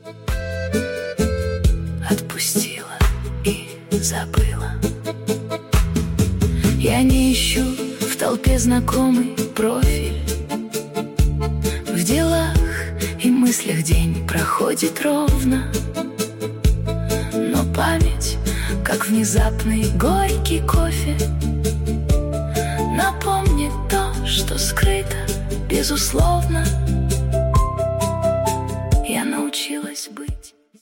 Отпустила и забыла. Я не ищу в толпе знакомый профиль. В делах и мыслях день проходит ровно, но память, как внезапный горький кофе, напомнит то, что скрыто, безусловно.